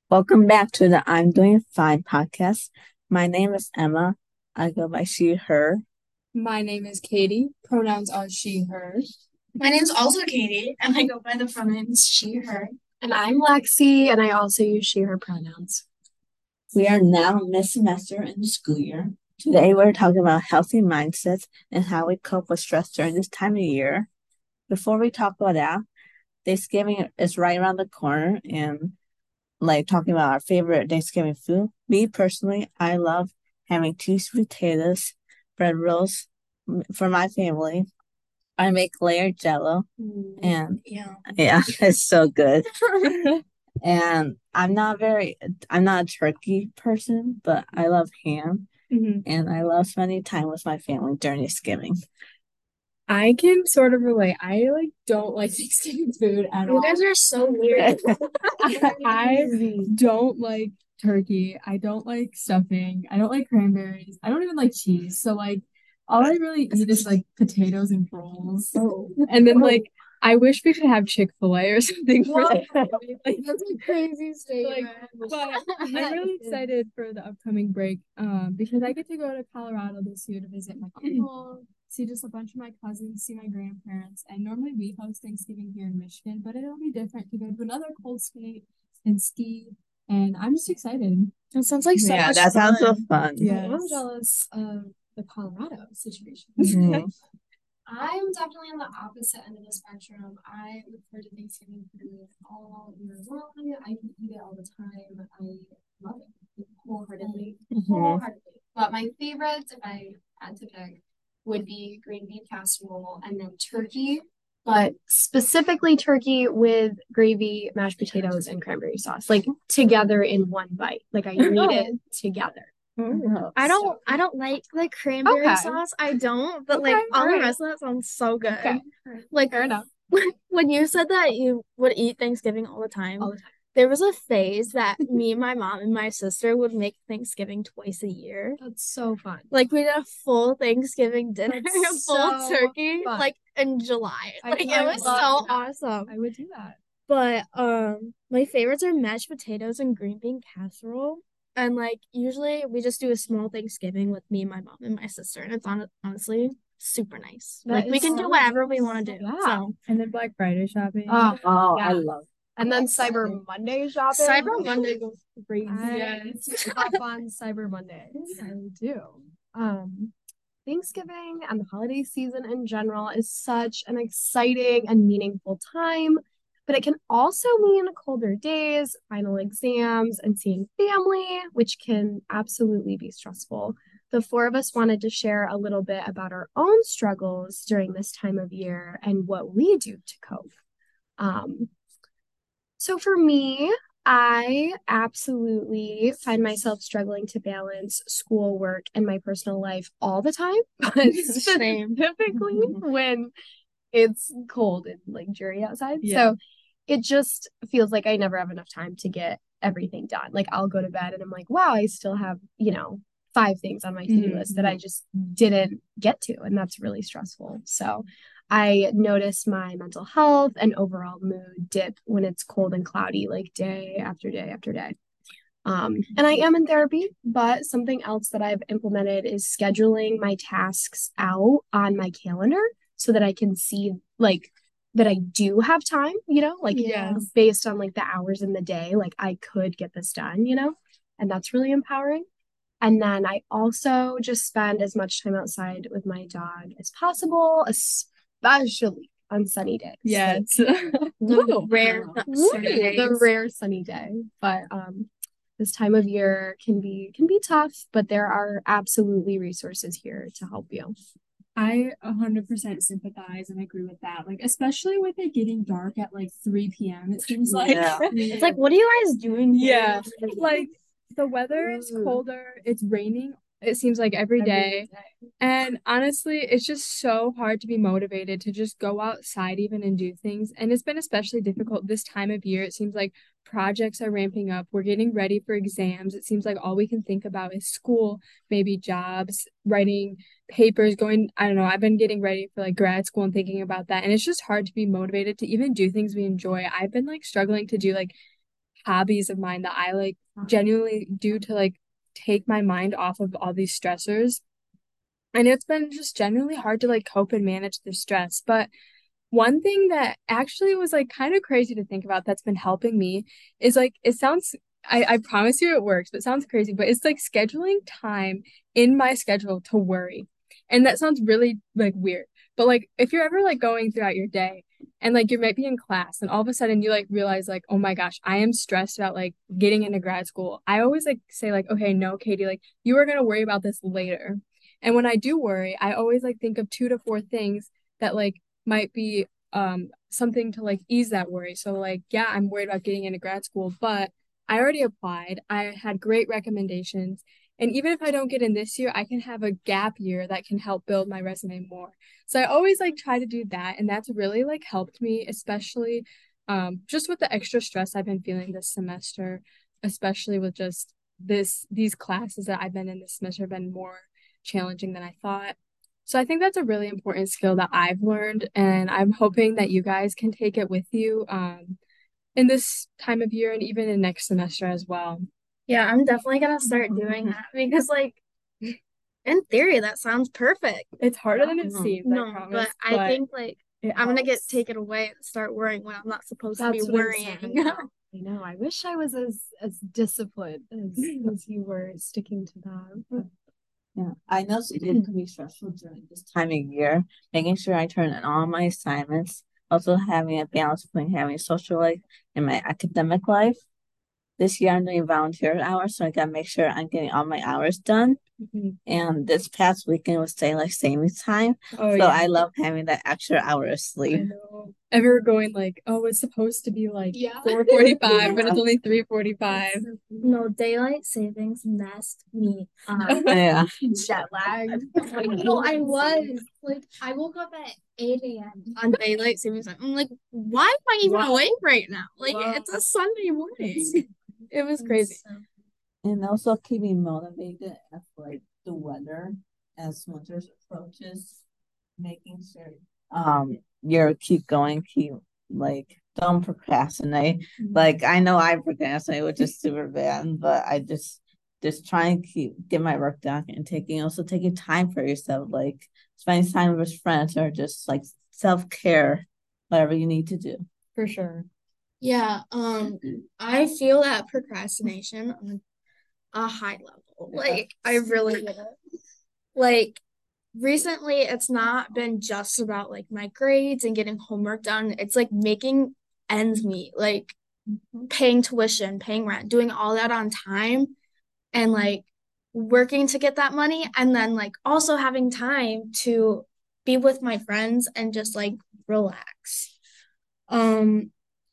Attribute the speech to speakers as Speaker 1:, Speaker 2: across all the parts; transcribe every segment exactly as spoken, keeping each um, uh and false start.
Speaker 1: Welcome back to the I'm Doing Fine podcast. My name is Emma. I go by she, her.
Speaker 2: My name is Katie. Pronouns are she, her.
Speaker 3: My name's also Katie, and I go by the pronouns she, her.
Speaker 4: And I'm Lexi, and I also use she, her pronouns.
Speaker 1: We are now mid semester in the school year. Today we're talking about healthy mindsets and how we cope with stress during this time of year. Before we talk about that, Thanksgiving is right around the corner and like talking about our favorite Thanksgiving food. Me personally, I love having two sweet potatoes, bread rolls for my family. I make layered jello and
Speaker 3: Yeah.
Speaker 1: yeah, it's so good. And I'm not very, I'm not a turkey person, but I love ham
Speaker 2: Mhm.
Speaker 1: and I love spending time with my family during Thanksgiving.
Speaker 2: I can sort of relate. I like don't like Thanksgiving food at
Speaker 3: You
Speaker 2: all.
Speaker 3: guys are so weird.
Speaker 2: I don't like turkey. I don't like stuffing. I don't like cranberries. I don't even like cheese. So like all I really eat is like potatoes and rolls.
Speaker 3: Oh.
Speaker 2: And then like I wish we could have Chick-fil-A or something for
Speaker 3: What?
Speaker 2: that. Like,
Speaker 3: That's a crazy statement.
Speaker 2: but I'm really excited for the upcoming break um because I get to go to Colorado this year to visit my uncle, see just a bunch of my cousins, see my grandparents, and normally we host Thanksgiving here in Michigan, but it'll be different to go to another cold state and ski, and I'm just excited.
Speaker 3: That sounds like so
Speaker 1: Yeah,
Speaker 3: much
Speaker 1: that sounds so
Speaker 3: fun.
Speaker 1: fun.
Speaker 2: Yeah.
Speaker 4: I'm jealous of the Colorado situation.
Speaker 1: Mhm.
Speaker 3: I'm definitely on the opposite end of the spectrum. I look forward to Thanksgiving food all year long. I can eat it all the time. I love it wholeheartedly.
Speaker 1: Mhm.
Speaker 3: Wholeheartedly. But my favorites, if I had to pick, would be green bean casserole and then turkey.
Speaker 4: But specifically turkey with gravy, mashed potatoes, and cranberry sauce, like together in one bite. Like I need it together.
Speaker 1: Oh.
Speaker 3: I don't I don't like the cranberry
Speaker 4: Okay.
Speaker 3: sauce. I don't, but like
Speaker 4: Okay,
Speaker 3: all the
Speaker 4: alright.
Speaker 3: rest of that sounds so good.
Speaker 4: Okay.
Speaker 3: Like
Speaker 4: Fair enough.
Speaker 3: when you said that you would eat Thanksgiving all the time,
Speaker 4: All the time.
Speaker 3: there was a phase that me, my mom, and my sister would make Thanksgiving twice a year.
Speaker 4: That's so fun.
Speaker 3: Like we did a full Thanksgiving dinner, a
Speaker 4: That's
Speaker 3: full
Speaker 4: so
Speaker 3: turkey,
Speaker 4: fun.
Speaker 3: like in July.
Speaker 4: I-
Speaker 3: Like it
Speaker 4: I
Speaker 3: was so
Speaker 4: love that.
Speaker 3: awesome.
Speaker 4: I would do that.
Speaker 3: But um, my favorites are mashed potatoes and green bean casserole. And like usually we just do a small Thanksgiving with me, my mom, and my sister, and it's on honestly super nice.
Speaker 4: That
Speaker 3: Like we
Speaker 4: is
Speaker 3: can do
Speaker 4: so
Speaker 3: whatever we
Speaker 4: nice.
Speaker 3: want to do.
Speaker 4: Yeah.
Speaker 3: So
Speaker 2: And then Black Friday shopping.
Speaker 4: Oh,
Speaker 1: Oh, I
Speaker 4: yeah.
Speaker 1: love
Speaker 4: And then Cyber Monday shopping.
Speaker 3: Cyber Monday goes crazy.
Speaker 4: I
Speaker 2: Yes.
Speaker 4: hop on Cyber Mondays. I do. Um, Thanksgiving and the holiday season in general is such an exciting and meaningful time, but it can also mean colder days, final exams, and seeing family, which can absolutely be stressful. The four of us wanted to share a little bit about our own struggles during this time of year and what we do to cope. Um, so for me, I absolutely find myself struggling to balance schoolwork and my personal life all the time, but
Speaker 3: Same.
Speaker 4: specifically when it's cold and like dreary outside.
Speaker 2: Yeah.
Speaker 4: So it just feels like I never have enough time to get everything done. Like I'll go to bed and I'm like, wow, I still have, you know, five things on my to-do
Speaker 2: Mhm.
Speaker 4: list that I just didn't get to. And that's really stressful. So I notice my mental health and overall mood dip when it's cold and cloudy, like day after day after day. Um, and I am in therapy, but something else that I've implemented is scheduling my tasks out on my calendar so that I can see like that I do have time, you know, like
Speaker 3: Yes.
Speaker 4: based on like the hours in the day, like I could get this done, you know, and that's really empowering. And then I also just spend as much time outside with my dog as possible, especially on sunny days.
Speaker 2: Yes.
Speaker 3: The rare
Speaker 4: Like,
Speaker 3: sunny
Speaker 4: the
Speaker 3: days.
Speaker 4: rare sunny day. But um this time of year can be can be tough, but there are absolutely resources here to help you.
Speaker 2: I one hundred percent sympathize and agree with that. Like, especially with it getting dark at like three p m, it seems like.
Speaker 1: Yeah.
Speaker 3: It's like, what are you guys doing here?
Speaker 2: Yeah. Like, the weather is colder, it's raining, it seems like every day. And honestly, it's just so hard to be motivated to just go outside even and do things. And it's been especially difficult this time of year. It seems like projects are ramping up. We're getting ready for exams. It seems like all we can think about is school, maybe jobs, writing papers, going, I don't know, I've been getting ready for like grad school and thinking about that. And it's just hard to be motivated to even do things we enjoy. I've been like struggling to do like hobbies of mine that I like genuinely do to like take my mind off of all these stressors. And it's been just genuinely hard to like cope and manage the stress. But one thing that actually was like kind of crazy to think about that's been helping me is like it sounds I, I promise you it works, but it sounds crazy, but it's like scheduling time in my schedule to worry. And that sounds really like weird. But like if you're ever like going throughout your day and like you might be in class and all of a sudden you like realize like, oh my gosh, I am stressed about like getting into grad school. I always like say like, okay, no, Katie, like you are gonna worry about this later. And when I do worry, I always like think of two to four things that like might be um something to like ease that worry. So like, yeah, I'm worried about getting into grad school, but I already applied. I had great recommendations. And even if I don't get in this year, I can have a gap year that can help build my resume more. So I always like try to do that. And that's really like helped me, especially um just with the extra stress I've been feeling this semester, especially with just this these classes that I've been in this semester have been more challenging than I thought. So I think that's a really important skill that I've learned, and I'm hoping that you guys can take it with you um, in this time of year and even in next semester as well.
Speaker 3: Yeah, I'm definitely gonna start doing that because, like, in theory, that sounds perfect.
Speaker 2: It's harder than it
Speaker 1: Mhm.
Speaker 2: seems, I
Speaker 3: No,
Speaker 2: promise,
Speaker 3: but I
Speaker 2: but
Speaker 3: think like
Speaker 2: it
Speaker 3: I'm gonna get
Speaker 2: helps.
Speaker 3: taken away and start worrying when I'm not supposed to be
Speaker 4: That's what I'm
Speaker 3: worrying.
Speaker 4: saying. I know. I know. I wish I was as as disciplined as as you were sticking to that. But
Speaker 1: Yeah, I know it can be stressful during this time of year, making sure I turn in all my assignments, also having a balance between having social life and my academic life. This year I'm doing volunteer hours, so I gotta make sure I'm getting all my hours done.
Speaker 2: Mhm.
Speaker 1: And this past weekend was daylight savings time,
Speaker 2: Oh
Speaker 1: so
Speaker 2: yeah,
Speaker 1: I love having that extra hour of
Speaker 2: I
Speaker 1: sleep.
Speaker 2: know. Ever going like, oh, it's supposed to be like
Speaker 4: yeah.
Speaker 2: four forty-five, but it's only three forty-five.
Speaker 3: No, daylight savings messed me up.
Speaker 1: Yeah.
Speaker 4: Jet lag.
Speaker 3: No, I was like, I woke up at eight a m on daylight savings time. I'm like, why am I even
Speaker 1: Wow.
Speaker 3: awake right now? Like,
Speaker 1: Wow.
Speaker 3: it's a Sunday morning.
Speaker 2: It was crazy.
Speaker 1: And also keep me motivated as like the weather as winter approaches, making sure um you're keep going, keep like don't procrastinate. Like I know I procrastinate, which is super bad, but I just just try and keep get my work done and taking also taking time for yourself, like spending time with friends or just like self care, whatever you need to do.
Speaker 2: For sure.
Speaker 3: Yeah, um, I feel that procrastination on a high level. Like, I really get it. Like, recently, it's not been just about like my grades and getting homework done. It's like making ends meet, like paying tuition, paying rent, doing all that on time, and like working to get that money, and then like also having time to be with my friends and just like relax. Um,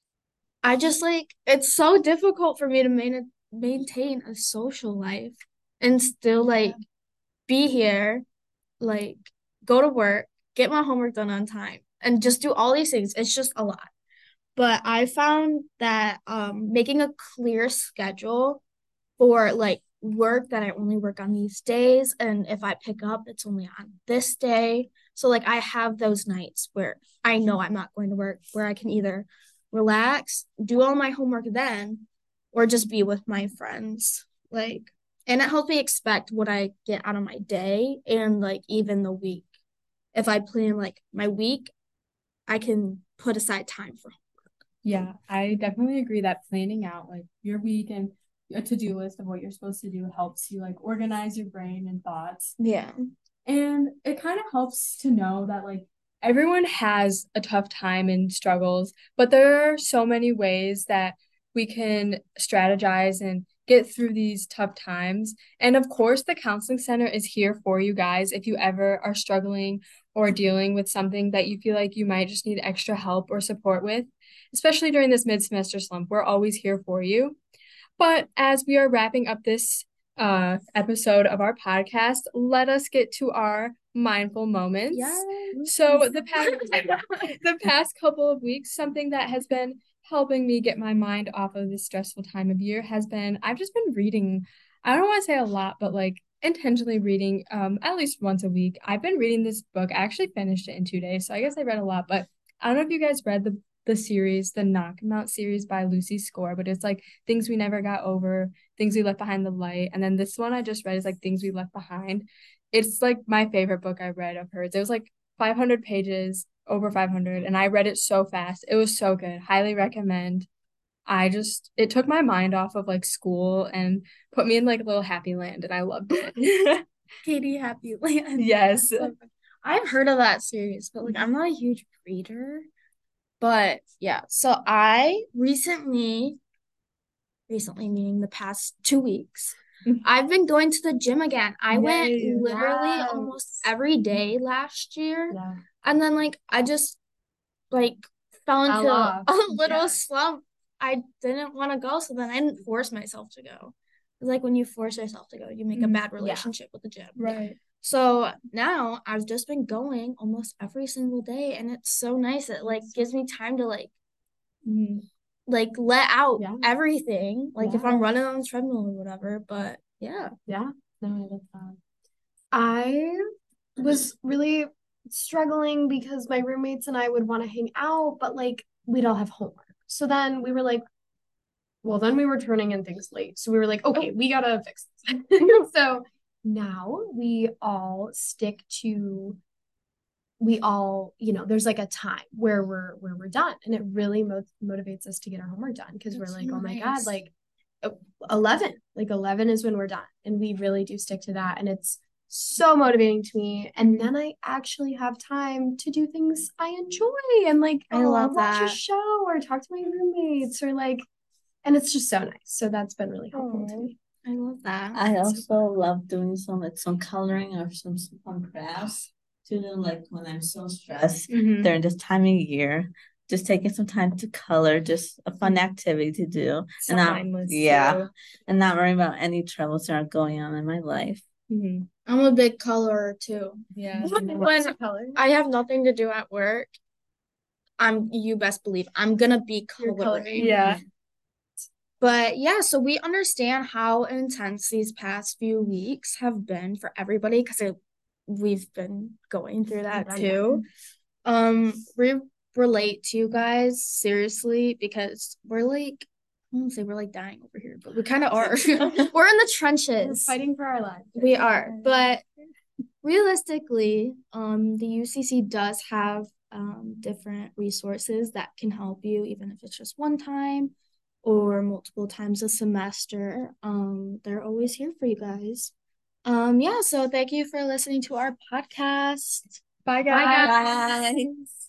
Speaker 3: I just like it's so difficult for me to main maintain a social life and still like be here, like go to work, get my homework done on time, and just do all these things. It's just a lot. But I found that um making a clear schedule for like work that I only work on these days, and if I pick up, it's only on this day. So like I have those nights where I know I'm not going to work, where I can either relax, do all my homework then, or just be with my friends. Like, and it helps me expect what I get out of my day and like even the week. If I plan like my week, I can put aside time for
Speaker 2: Yeah, I definitely agree that planning out like your week and a to-do list of what you're supposed to do helps you like organize your brain and thoughts.
Speaker 3: yeah.
Speaker 2: And it kind of helps to know that like everyone has a tough time and struggles, but there are so many ways that we can strategize and get through these tough times. And of course, the counseling center is here for you guys if you ever are struggling or dealing with something that you feel like you might just need extra help or support with, especially during this mid-semester slump. We're always here for you. But as we are wrapping up this uh, episode of our podcast, let us get to our mindful moments.
Speaker 3: Yes.
Speaker 2: So the past the past couple of weeks, something that has been helping me get my mind off of this stressful time of year has been I've just been reading. I don't want to say a lot, but like intentionally reading um at least once a week. I've been reading this book. I actually finished it in two days, so I guess I read a lot, but I don't know if you guys read the the series, the Knock 'Em Out series by Lucy Score, but it's like Things We Never Got Over, Things We Left Behind the Light, and then this one I just read is like Things We Left Behind. It's like my favorite book I read of hers. It was like five hundred pages, over five hundred, and I read it so fast. It was so good. Highly recommend. I just it took my mind off of like school and put me in like a little happy land, and I loved it.
Speaker 3: Katie Happy Land.
Speaker 2: Yes.
Speaker 3: I've heard of that series, but like I'm not a huge reader. But yeah, so I recently, recently meaning the past two weeks, I've been going to the gym again. I
Speaker 2: Yay,
Speaker 3: went literally
Speaker 4: yes.
Speaker 3: almost every day last year.
Speaker 4: Yeah.
Speaker 3: And then like I just like fell
Speaker 4: Fell
Speaker 3: into
Speaker 4: off.
Speaker 3: a little
Speaker 4: Yeah.
Speaker 3: slump. I didn't want to go, so then I didn't force myself to go. It's like when you force yourself to go, you make a
Speaker 2: Mhm.
Speaker 3: bad relationship with the gym.
Speaker 2: Right.
Speaker 3: So now I've just been going almost every single day, and it's so nice. It like gives me time to like
Speaker 2: Mhm.
Speaker 3: like let out
Speaker 4: Yeah.
Speaker 3: everything. Like if
Speaker 4: Yeah.
Speaker 3: I'm running on the treadmill or whatever. But yeah.
Speaker 4: Yeah. No, I love that. I was really struggling because my roommates and I would want to hang out, but like we'd all have homework. So then we were like, well, then we were turning in things late. So we were like, okay, we gotta fix this. So now we all stick to we all, you know, there's like a time where we're where we're done, and it really mo- motivates us to get our homework done because we're
Speaker 3: That's
Speaker 4: like, oh my God,
Speaker 3: nice.
Speaker 4: like uh, eleven, like eleven is when we're done, and we really do stick to that, and it's so motivating to me. And then I actually have time to do things I enjoy and like
Speaker 3: I love
Speaker 4: watch a
Speaker 3: that.
Speaker 4: show or talk to my roommates or like, and it's just so nice. So that's been really helpful to
Speaker 2: Aw.
Speaker 4: me.
Speaker 3: I love that.
Speaker 1: I also love doing some like some coloring or some some crafts to do like when I'm so stressed
Speaker 2: Mhm.
Speaker 1: during this time of year. Just taking some time to color, just a fun activity to do.
Speaker 2: So
Speaker 1: and not
Speaker 2: mindless,
Speaker 1: yeah,
Speaker 2: too.
Speaker 1: and not worry about any troubles that are going on in my life.
Speaker 2: Mhm.
Speaker 3: I'm a big colorer too.
Speaker 2: Yeah.
Speaker 3: When I have nothing to do at work, I'm you best believe I'm gonna be
Speaker 4: You're
Speaker 3: coloring.
Speaker 4: coloring.
Speaker 2: Yeah.
Speaker 3: But yeah, so we understand how intense these past few weeks have been for everybody because we've been going through that
Speaker 4: Yeah,
Speaker 3: too. Um, we relate to you guys seriously because we're like, I won't say we're like dying over here, but we kind of are. We're in the
Speaker 4: We're
Speaker 3: trenches.
Speaker 4: fighting for our lives.
Speaker 3: We are, but realistically, um, the U C C does have um different resources that can help you, even if it's just one time or multiple times a semester. Um, they're always here for you guys. Um, yeah, so thank you for listening to our podcast.
Speaker 2: Bye,
Speaker 4: Bye,
Speaker 2: guys.
Speaker 4: guys.
Speaker 1: Bye.